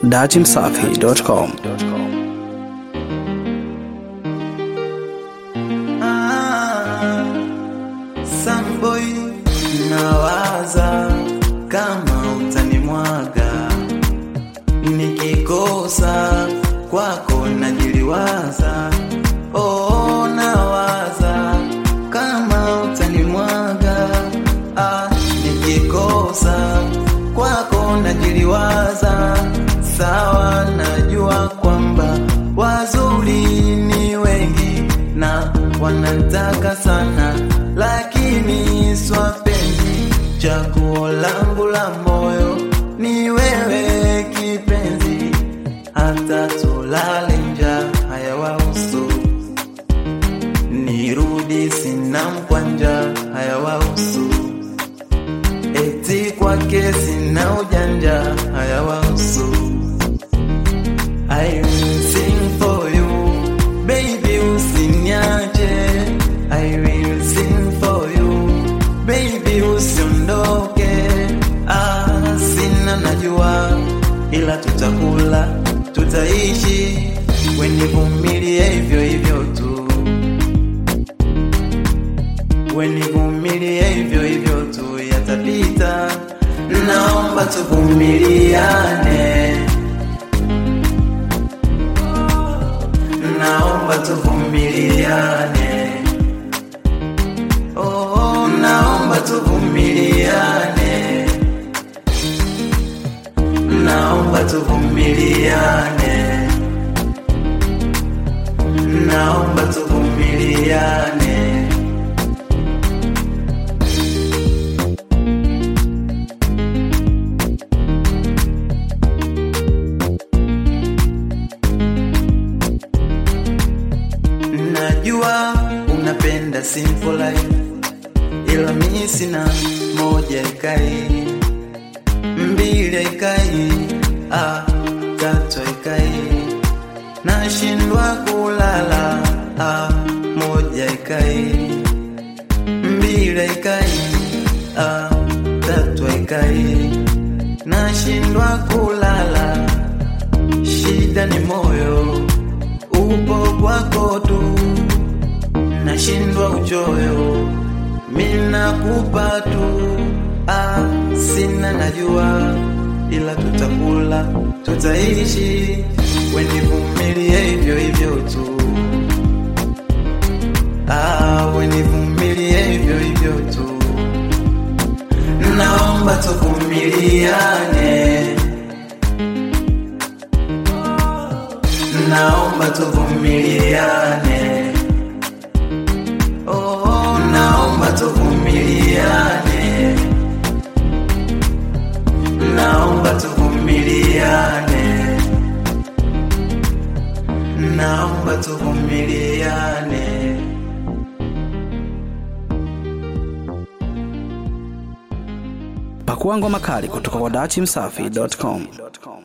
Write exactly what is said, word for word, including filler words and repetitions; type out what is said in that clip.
dati msafi dot com. Ah, Samboy nawaza kama utanimwaga, nikikosa kwako najiliwaza. Oh, nawaza kama utanimwaga, ah, nikikosa kwako najiliwaza. Sawa, najua kwamba wazuri ni wengi na wanataka sana, lakini swapendi. Chaguo langu la moyo ni wewe kipenzi, hata tulale njaa hayawahusu. Nirudi sina mkwanja hayawahusu, eti kwake sina ujanja hayawahusu. I will sing for you, baby usiniache. I will sing for you, baby usiondoke. Ah, sina najua, ila tutakula, tutaishi. Wenivumilie hivyo hivyo tu, wenivumilie hivyo hivyo tu, yatapita. Naomba tuvumiliane, naomba tuvumiliane. Oh, naomba tuvumiliane, naomba tuvumiliane, naomba tuvumiliane. Najua unapenda simple life, ila mimi sina. Moja ikai, mbili ikai, ah, tatu ikai, nashindwa kulala. Ah, moja ikai, mbili ikai, ah, tatu ikai, nashindwa kulala. Shida ni moyo upo kwako tu, nashindwa uchoyo, mina kupa tu. Ah, sina najua, ila tutakula, tutaishi. Wenivumilie hivyo hivyo tu, ah, wenivumilie hivyo hivyo tu. Naomba tuvumiliane, naomba tuvumiliane. Oh, naomba tuvumiliane, naomba tuvumiliane, naomba tuvumiliane. Pakua ngoma kali kutoka kwa dati msafi dot com.